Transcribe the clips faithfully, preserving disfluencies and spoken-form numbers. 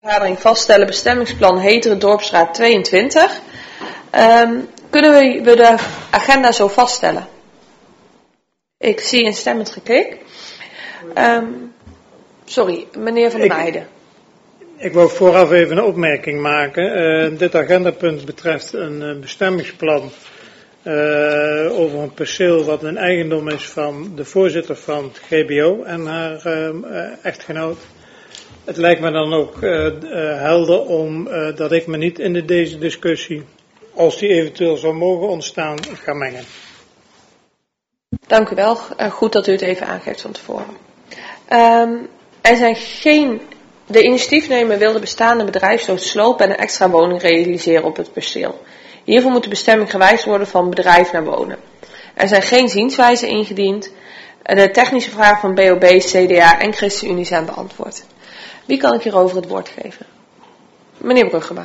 Vergadering vaststellen bestemmingsplan Heteren Dorpsstraat tweeëntwintig. Um, kunnen we, we de agenda zo vaststellen? Ik zie een stemmend geklik. Um, sorry, meneer Van der Meijden. Ik, ik wil vooraf even een opmerking maken. Uh, dit agendapunt betreft een uh, bestemmingsplan uh, over een perceel wat een eigendom is van de voorzitter van het G B O en haar uh, echtgenoot. Het lijkt me dan ook uh, uh, helder om uh, dat ik me niet in de, deze discussie, als die eventueel zou mogen ontstaan, ga mengen. Dank u wel. Uh, goed dat u het even aangeeft van tevoren. Um, er zijn geen... De initiatiefnemer wil de bestaande bedrijfslood slopen en een extra woning realiseren op het perceel. Hiervoor moet de bestemming gewijzigd worden van bedrijf naar wonen. Er zijn geen zienswijzen ingediend. De technische vragen van B O B, C D A en ChristenUnie zijn beantwoord. Wie kan ik hierover het woord geven? Meneer Bruggema.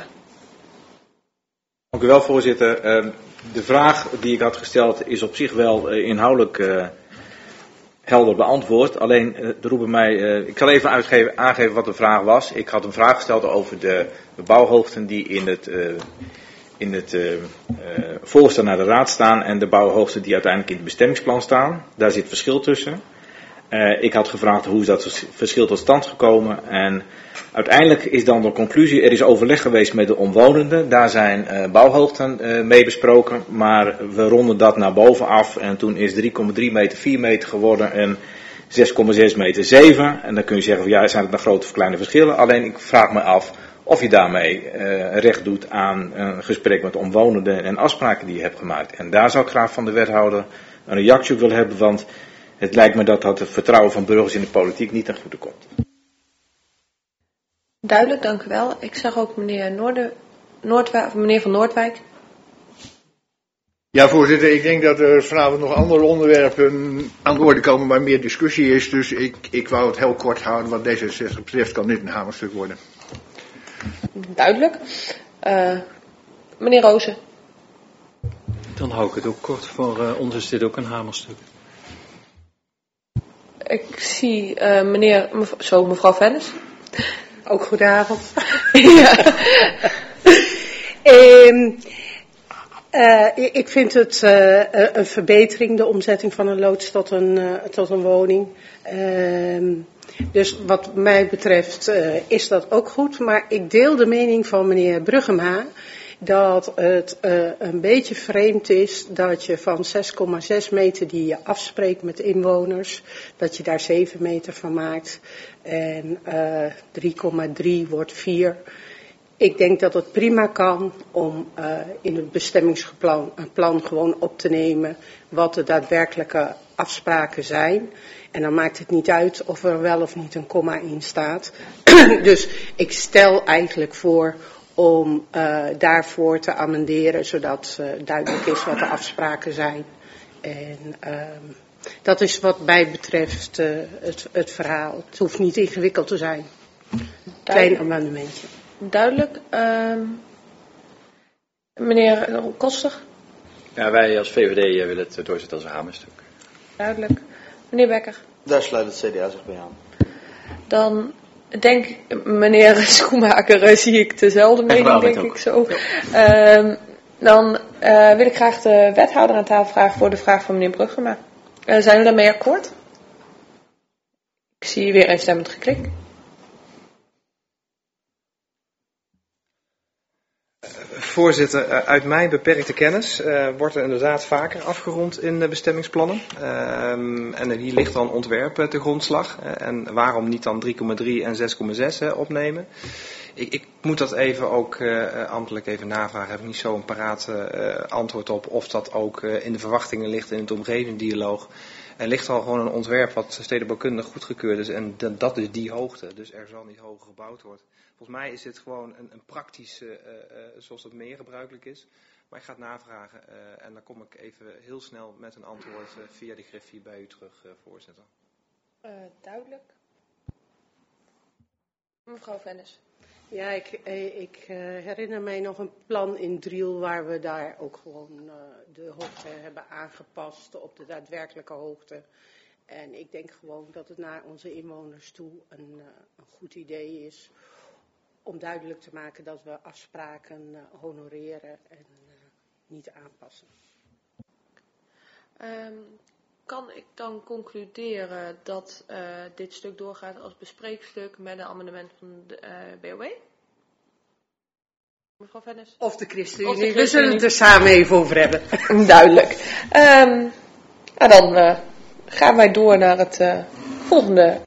Dank u wel, voorzitter. Uh, de vraag die ik had gesteld is op zich wel uh, inhoudelijk uh, helder beantwoord. Alleen, uh, er roepen mij, uh, ik zal even uitgeven, aangeven wat de vraag was. Ik had een vraag gesteld over de, de bouwhoogten die in het, uh, in het uh, uh, voorstel naar de raad staan en de bouwhoogten die uiteindelijk in het bestemmingsplan staan. Daar zit verschil tussen. Uh, ik had gevraagd hoe is dat verschil tot stand gekomen en uiteindelijk is dan de conclusie, er is overleg geweest met de omwonenden, daar zijn uh, bouwhoogten uh, mee besproken, maar we ronden dat naar boven af en toen is drie komma drie meter vier meter geworden en zes komma zes meter zeven en dan kun je zeggen van ja, zijn het nog grote of kleine verschillen, alleen ik vraag me af of je daarmee uh, recht doet aan een gesprek met de omwonenden en afspraken die je hebt gemaakt en daar zou ik graag van de wethouder een reactie op willen hebben, want het lijkt me dat dat het vertrouwen van burgers in de politiek niet ten goede komt. Duidelijk, dank u wel. Ik zag ook meneer, Noorde, Noordwijk, meneer Van Noordwijk. Ja, voorzitter, ik denk dat er vanavond nog andere onderwerpen aan de orde komen waar meer discussie is. Dus ik, ik wou het heel kort houden. Wat D zesenzestig betreft kan dit een hamerstuk worden. Duidelijk. Uh, meneer Rozen. Dan hou ik het ook kort. Voor uh, ons is dit ook een hamerstuk. Ik zie uh, meneer, mev zo mevrouw Vennis. Ook goedenavond. Ja. um, uh, ik vind het uh, een verbetering, de omzetting van een loods tot een, uh, tot een woning. Um, dus wat mij betreft uh, is dat ook goed. Maar ik deel de mening van meneer Bruggema dat het uh, een beetje vreemd is dat je van zes komma zes meter die je afspreekt met inwoners, dat je daar zeven meter van maakt en uh, drie komma drie wordt vier. Ik denk dat het prima kan om uh, in het bestemmingsplan een plan gewoon op te nemen wat de daadwerkelijke afspraken zijn. En dan maakt het niet uit of er wel of niet een komma in staat. Dus ik stel eigenlijk voor om uh, daarvoor te amenderen, zodat uh, duidelijk is wat de afspraken zijn. En uh, dat is wat mij betreft uh, het, het verhaal. Het hoeft niet ingewikkeld te zijn. Klein amendementje. Duidelijk. Uh, meneer Koster. Ja, wij als V V D willen het doorzetten als een hamerstuk. Duidelijk. Meneer Bekker. Daar sluit het C D A zich bij aan. Dan denk meneer Schoenmaker, zie ik dezelfde mening, denk ik zo. Ja. Uh, dan uh, wil ik graag de wethouder aan tafel vragen voor de vraag van meneer Bruggema. Uh, zijn jullie daarmee akkoord? Ik zie weer een stemmend geklik. Voorzitter, uit mijn beperkte kennis uh, wordt er inderdaad vaker afgerond in de bestemmingsplannen. Um, en hier ligt dan ontwerp te grondslag. Uh, en waarom niet dan drie komma drie en zes komma zes uh, opnemen? Ik, ik moet dat even ook uh, ambtelijk even navragen. Heb ik niet zo een paraat uh, antwoord op of dat ook uh, in de verwachtingen ligt in het omgevingsdialoog. Er ligt al gewoon een ontwerp wat stedenbouwkundig goedgekeurd is en de, dat is die hoogte. Dus er zal niet hoger gebouwd worden. Volgens mij is dit gewoon een, een praktische, uh, uh, zoals het meer gebruikelijk is. Maar ik ga het navragen uh, en dan kom ik even heel snel met een antwoord uh, via de griffie bij u terug, uh, voorzitter. Uh, duidelijk. Mevrouw Vennis. Ja, ik, ik uh, herinner mij nog een plan in Driel waar we daar ook gewoon uh, de hoogte hebben aangepast op de daadwerkelijke hoogte. En ik denk gewoon dat het naar onze inwoners toe een, uh, een goed idee is om duidelijk te maken dat we afspraken uh, honoreren en uh, niet aanpassen. Um, kan ik dan concluderen dat uh, dit stuk doorgaat als bespreekstuk met een amendement van de uh, B O W? Mevrouw Vennis? Of de ChristenUnie. Of de ChristenUnie. We zullen het er samen even over hebben. Duidelijk. Um, nou dan uh, gaan wij door naar het uh, volgende